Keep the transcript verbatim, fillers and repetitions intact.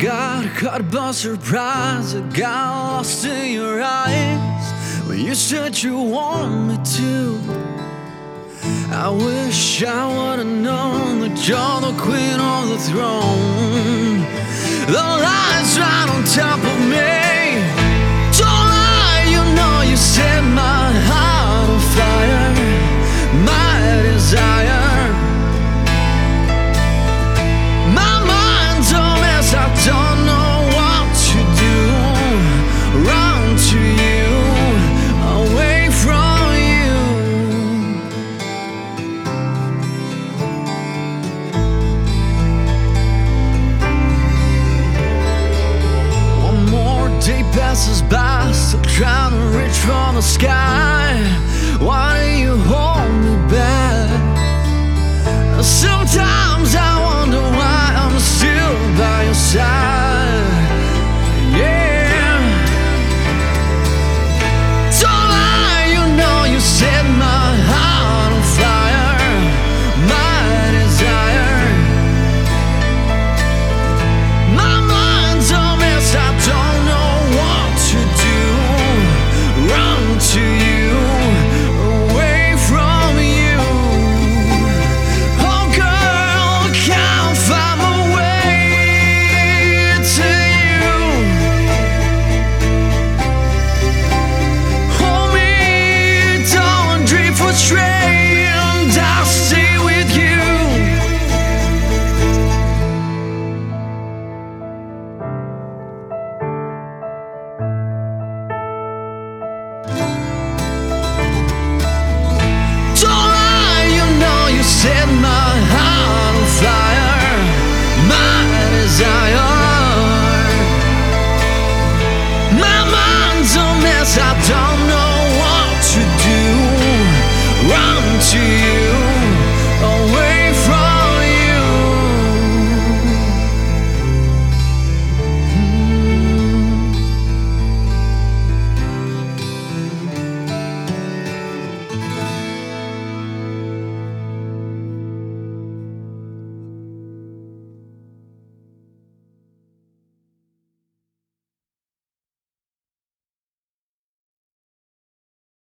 got caught by surprise. I got lost in your eyes when you said you want me to. I wish I would've known that you're the queen of the throne. The lights right on top of me. Don't lie, you know you set my heart on fire. My desire, my mind's a mess. I don't know what to do. Run to you, away from you. One more day passes by, still trying to reach for the sky. Why do you hold me back? Sometimes I wonder why I'm still by your side. Yeah. Don't lie, you know you set my heart on fire. My desire, my mind's a mess. I don't know what to do. Run to you, away from you. Oh girl, can't find my way to you. Hold me, don't drift astray, and I'll stay with you. Don't lie, you know you set my heart on fire. My desire, my mind's a mess. I don't know what to do. Run to you.